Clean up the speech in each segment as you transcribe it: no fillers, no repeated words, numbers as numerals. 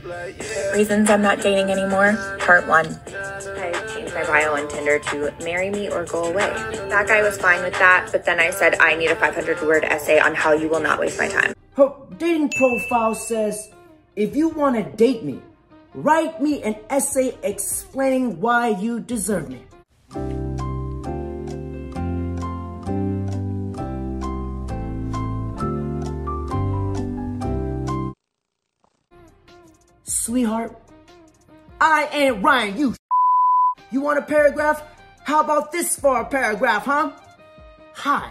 Reasons I'm not dating anymore, part 1. I changed my bio on Tinder to marry me or go away. That guy was fine with that, but then I said I need a 500-word essay on how you will not waste my time. Her dating profile says, if you want to date me, write me an essay explaining why you deserve me. Sweetheart, I ain't Ryan, you want a paragraph? How about this for a paragraph, huh? Hi.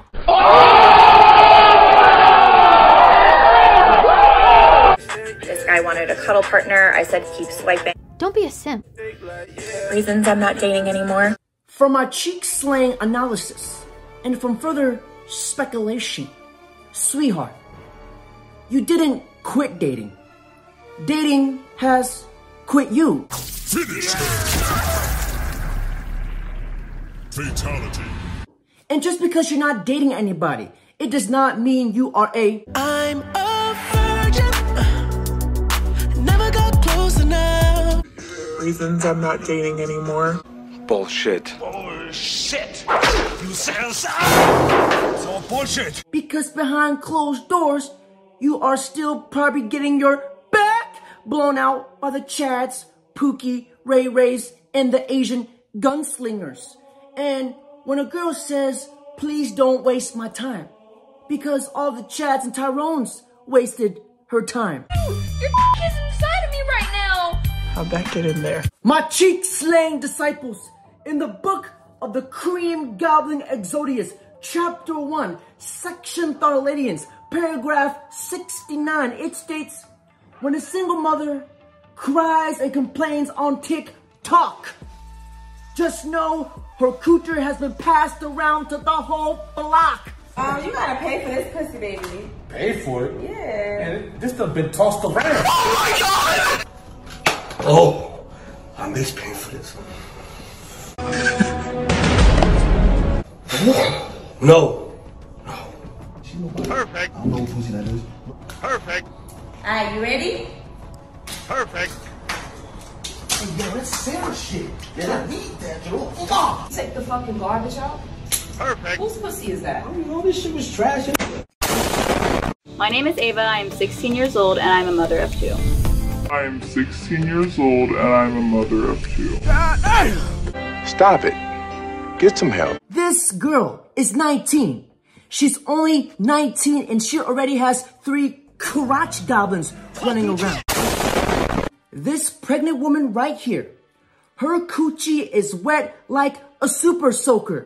This guy wanted a cuddle partner. I said keep swiping. Don't be a simp. Reasons I'm not dating anymore. From my cheek slang analysis and from further speculation, sweetheart, you didn't quit dating. Dating has quit you. Finish. Fatality. And just because you're not dating anybody, it does not mean you are a... I'm a virgin. Never got close enough. Reasons I'm not dating anymore. Bullshit. Bullshit. You said so. It's all bullshit. Because behind closed doors, you are still probably getting your back blown out by the Chads, Pookie, Ray Rays, and the Asian gunslingers. And when a girl says, please don't waste my time, because all the Chads and Tyrones wasted her time. Your is inside of me right now. How'd that get in there? My cheek-slaying disciples, in the book of the Cream Goblin Exodius, Chapter 1, Section Thorladians, paragraph 69, it states, when a single mother cries and complains on TikTok, just know her cooter has been passed around to the whole block. You gotta pay for this pussy, baby. Pay for it? Yeah. And this done been tossed around. Oh my God! Oh, I miss paying for this. No. Perfect. I don't know what pussy that is. Perfect. Alright, you ready? Perfect. Hey, yo, that's Sarah shit. Man, I need that, yo. Fuck. Take the fucking garbage out. Perfect. Whose pussy is that? You know, this shit was trash. My name is Ava, I am 16 years old, and I'm a mother of 2. I am 16 years old and I'm a mother of 2. Stop it. Get some help. This girl is 19. She's only 19 and she already has 3 crotch goblins running around. This pregnant woman right here, her coochie is wet like a super soaker.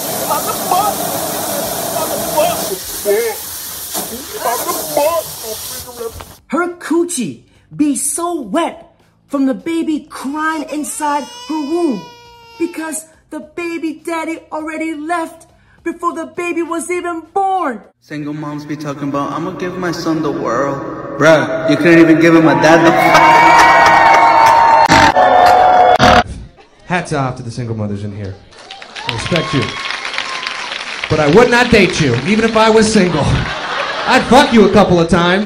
Her coochie be so wet from the baby crying inside her womb because the baby daddy already left before the baby was even born. Single moms be talking about, I'm gonna give my son the world. Bruh, you couldn't even give him a dad the... Hats off to the single mothers in here. I respect you. But I would not date you, even if I was single. I'd fuck you a couple of times.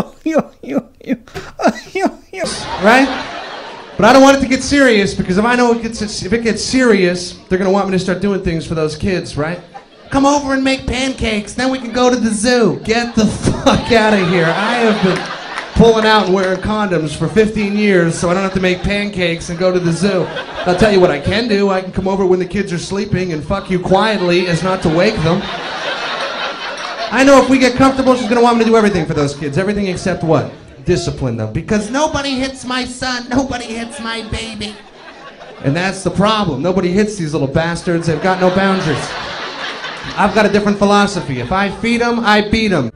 Right? But I don't want it to get serious, because if I know if it gets serious, they're gonna want me to start doing things for those kids, right? Come over and make pancakes, then we can go to the zoo. Get the fuck out of here. I have been pulling out and wearing condoms for 15 years so I don't have to make pancakes and go to the zoo. I'll tell you what I can do. I can come over when the kids are sleeping and fuck you quietly as not to wake them. I know if we get comfortable, she's gonna want me to do everything for those kids. Everything except what? Discipline them. Because nobody hits my son, nobody hits my baby. And that's the problem. Nobody hits these little bastards. They've got no boundaries. I've got a different philosophy. If I feed them, I beat them.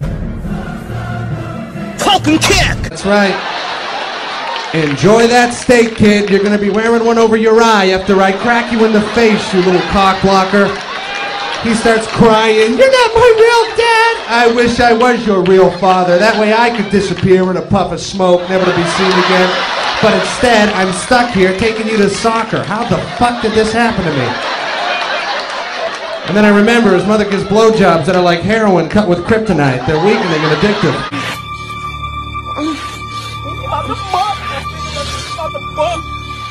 Falcon kick! That's right. Enjoy that steak, kid. You're gonna be wearing one over your eye after I crack you in the face, you little cock blocker. He starts crying, you're not my real dad! I wish I was your real father. That way I could disappear in a puff of smoke, never to be seen again. But instead, I'm stuck here taking you to soccer. How the fuck did this happen to me? And then I remember his mother gives blowjobs that are like heroin cut with kryptonite. They're weakening and addictive. What the fuck?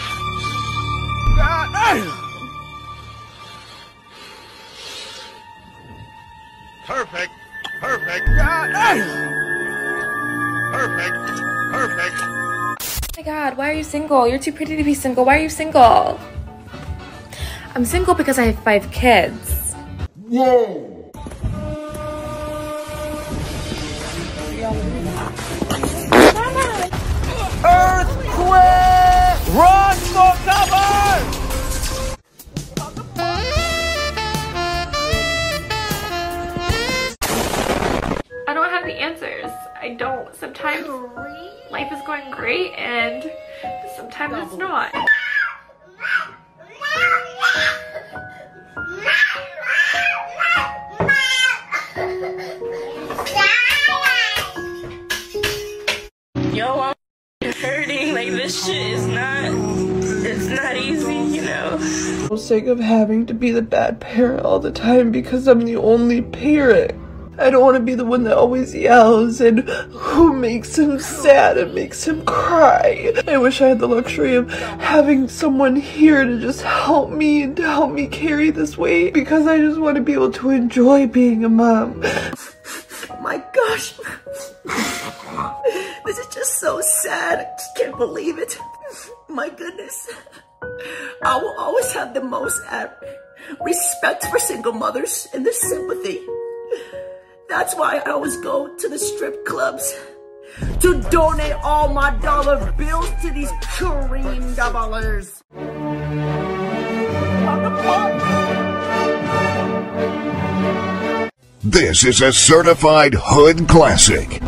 God damn! Perfect. Perfect. God damn! Perfect. Perfect. Oh my god, why are you single? You're too pretty to be single. Why are you single? I'm single because I have 5 kids. Whoa! Earthquake! Run for cover! I don't have the answers. I don't. Sometimes life is going great and sometimes it's not. Yo, I'm hurting. Like, this shit is it's not easy, you know? I'm sick of having to be the bad parent all the time because I'm the only parent. I don't want to be the one that always yells and who makes him sad and makes him cry. I wish I had the luxury of having someone here to just help me and to help me carry this weight because I just want to be able to enjoy being a mom. My gosh. This is just so sad. I just can't believe it. My goodness. I will always have the most respect for single mothers and the sympathy. That's why I always go to the strip clubs to donate all my dollar bills to these cream doublers. This is a certified hood classic.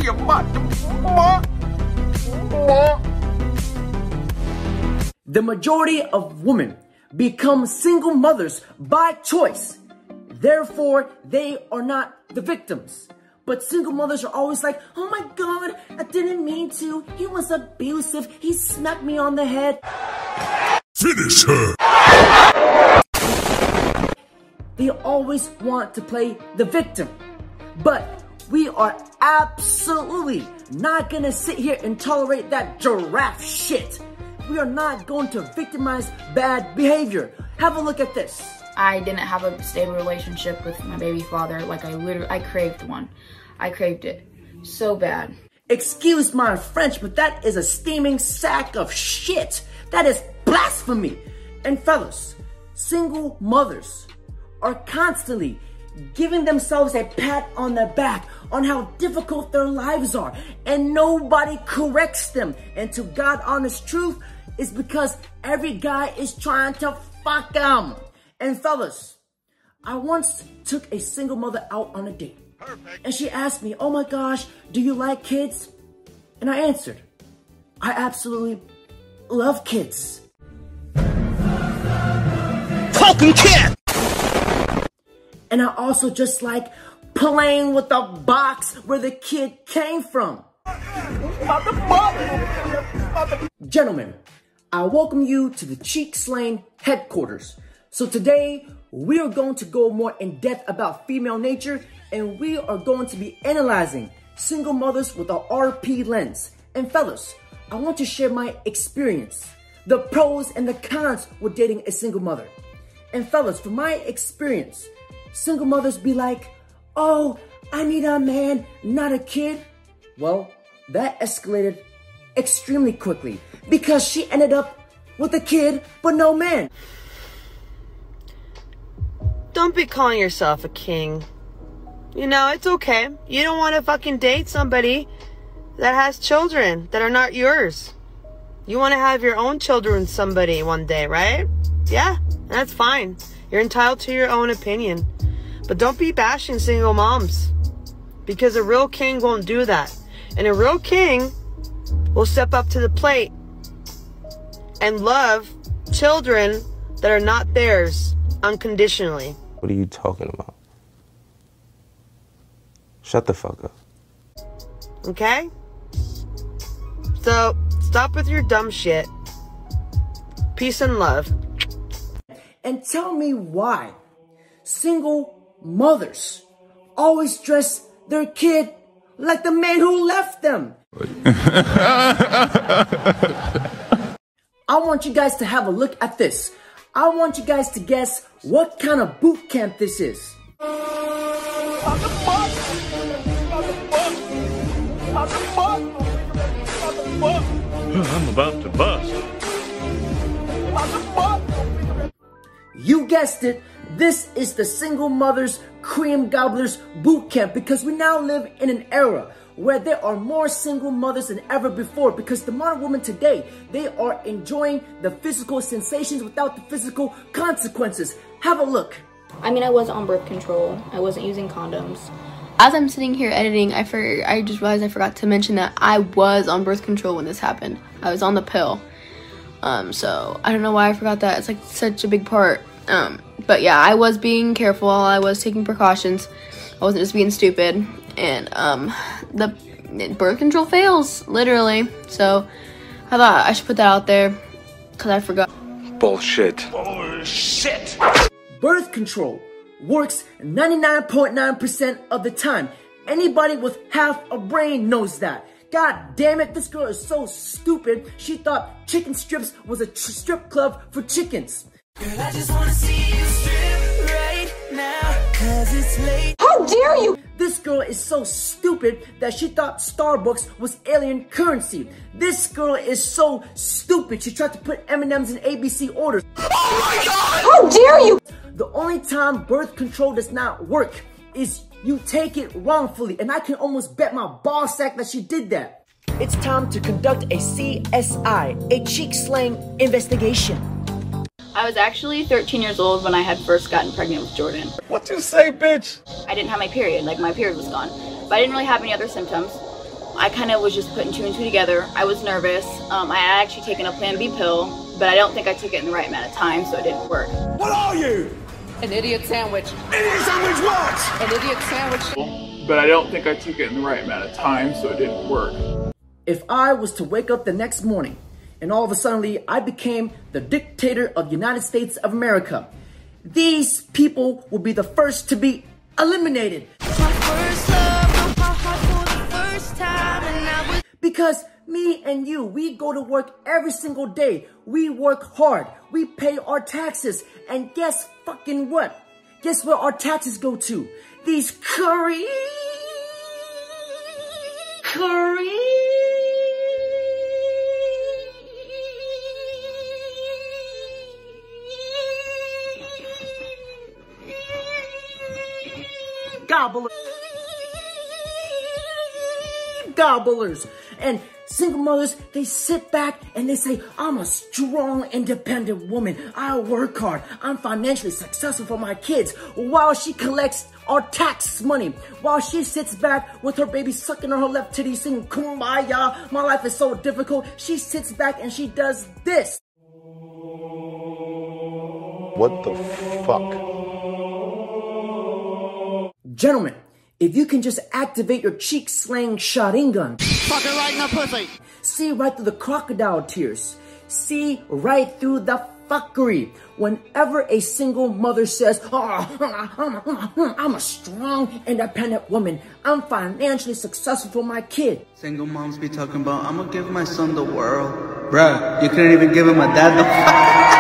The majority of women become single mothers by choice. Therefore, they are not the victims. But single mothers are always like, oh my god, I didn't mean to. He was abusive. He smacked me on the head. Finish her. They always want to play the victim. But we are absolutely not gonna sit here and tolerate that giraffe shit. We are not going to victimize bad behavior. Have a look at this. I didn't have a stable relationship with my baby father. Like, I craved one. I craved it so bad. Excuse my French, but that is a steaming sack of shit. That is blasphemy. And fellas, single mothers are constantly giving themselves a pat on the back on how difficult their lives are, and nobody corrects them. And to God honest truth is because every guy is trying to fuck them. And fellas, I once took a single mother out on a date. And she asked me, oh my gosh, do you like kids? And I answered, I absolutely love kids. Talking kid! And I also just like playing with the box where the kid came from. Gentlemen, I welcome you to the Cheek Slaying headquarters. So today, we are going to go more in depth about female nature, and we are going to be analyzing single mothers with a RP lens. And fellas, I want to share my experience, the pros and the cons with dating a single mother. And fellas, from my experience, single mothers be like, oh, I need a man, not a kid. Well, that escalated extremely quickly because she ended up with a kid, but no man. Don't be calling yourself a king. You know, it's okay. You don't want to fucking date somebody that has children that are not yours. You want to have your own children with somebody one day, right? Yeah, that's fine. You're entitled to your own opinion. But don't be bashing single moms, because a real king won't do that. And a real king will step up to the plate and love children that are not theirs unconditionally. What are you talking about? Shut the fuck up. Okay? So, stop with your dumb shit. Peace and love. And tell me why single mothers always dress their kid like the man who left them. want you guys to have a look at this. I want you guys to guess what kind of boot camp this is. I'm about to bust. You guessed it. This is the Single Mothers Cream Gobblers Boot Camp, because we now live in an era where there are more single mothers than ever before, because the modern women today, they are enjoying the physical sensations without the physical consequences. Have a look. I mean, I was on birth control. I wasn't using condoms. As I'm sitting here editing, I just realized I forgot to mention that I was on birth control when this happened. I was on the pill. So I don't know why I forgot that. It's like such a big part. But yeah, I was being careful. I was taking precautions. I wasn't just being stupid. And the birth control fails, literally. So I thought I should put that out there because I forgot. Bullshit. Bullshit. Birth control works 99.9% of the time. Anybody with half a brain knows that. God damn it, this girl is so stupid. She thought chicken strips was a strip club for chickens. Girl, I just wanna see you strip right now, 'cause it's late. How dare you! This girl is so stupid that she thought Starbucks was alien currency. This girl is so stupid, she tried to put M&M's in ABC orders. Oh my God! How dare you! The only time birth control does not work is you take it wrongfully, and I can almost bet my ball sack that she did that. It's time to conduct a CSI, a cheek slang investigation. I was actually 13 years old when I had first gotten pregnant with Jordan. What you say, bitch? I didn't have my period, like my period was gone. But I didn't really have any other symptoms. I kind of was just putting two and two together. I was nervous. I had actually taken a Plan B pill, but I don't think I took it in the right amount of time, so it didn't work. What are you? An idiot sandwich. Idiot sandwich what? An idiot sandwich. But I don't think I took it in the right amount of time, so it didn't work. If I was to wake up the next morning and all of a sudden I became the dictator of the United States of America, these people will be the first to be eliminated. Because me and you, we go to work every single day. We work hard. We pay our taxes. And guess fucking what? Guess where our taxes go to? These curry gobblers. And single mothers, they sit back and they say, I'm a strong, independent woman. I work hard. I'm financially successful for my kids. While she collects our tax money. While she sits back with her baby sucking on her left titty singing, Kumbaya, my life is so difficult. She sits back and she does this. What the fuck? Gentlemen, if you can just activate your cheek slang shotgun. Fuck it right in the pussy. See right through the crocodile tears. See right through the fuckery. Whenever a single mother says, I'm a strong, independent woman. I'm financially successful for my kid. Single moms be talking about, I'm gonna give my son the world. Bruh, you couldn't even give him a dad the fuck.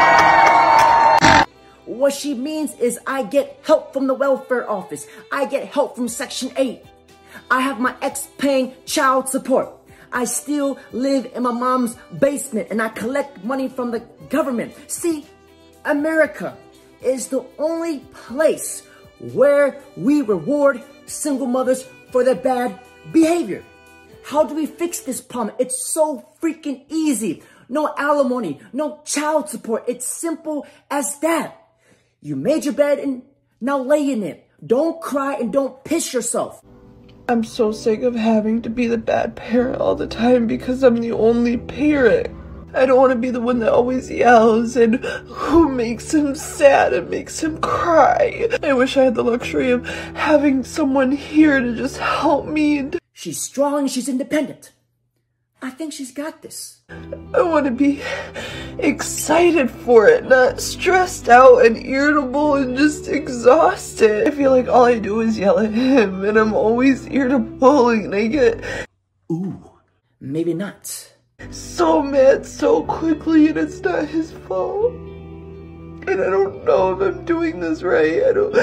What she means is I get help from the welfare office. I get help from Section 8. I have my ex paying child support. I still live in my mom's basement and I collect money from the government. See, America is the only place where we reward single mothers for their bad behavior. How do we fix this problem? It's so freaking easy. No alimony, no child support. It's simple as that. You made your bed and now lay in it. Don't cry and don't piss yourself. I'm so sick of having to be the bad parent all the time because I'm the only parent. I don't want to be the one that always yells and who makes him sad and makes him cry. I wish I had the luxury of having someone here to just help me. She's strong, she's independent. I think she's got this. I want to be excited for it, not stressed out and irritable and just exhausted. I feel like all I do is yell at him and I'm always irritable and I get... Ooh, maybe not. So mad so quickly, and it's not his fault. And I don't know if I'm doing this right. I don't...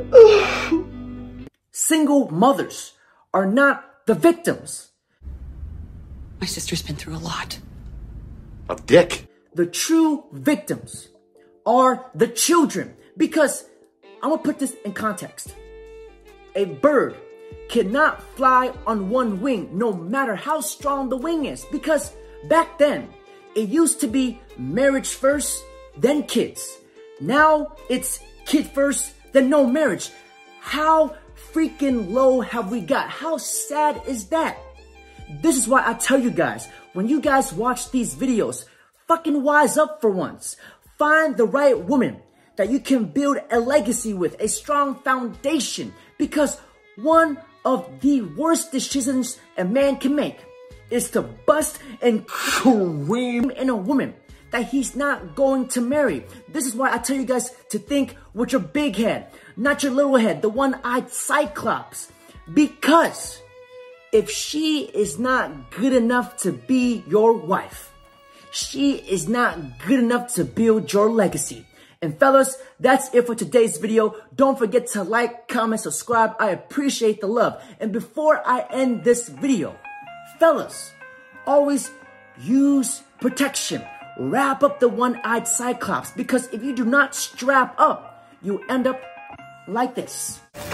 Single mothers are not the victims. My sister's been through a lot. A dick. The true victims are the children. Because, I'm gonna put this in context. A bird cannot fly on one wing no matter how strong the wing is. Because back then, it used to be marriage first, then kids. Now, it's kid first, then no marriage. How freaking low have we got? How sad is that? This is why I tell you guys, when you guys watch these videos, fucking wise up for once. Find the right woman that you can build a legacy with, a strong foundation. Because one of the worst decisions a man can make is to bust and cream in a woman that he's not going to marry. This is why I tell you guys to think with your big head, not your little head, the one-eyed cyclops. Because if she is not good enough to be your wife, she is not good enough to build your legacy. And fellas, that's it for today's video. Don't forget to like, comment, subscribe. I appreciate the love. And before I end this video, fellas, always use protection. Wrap up the one-eyed cyclops, because if you do not strap up, you end up like this.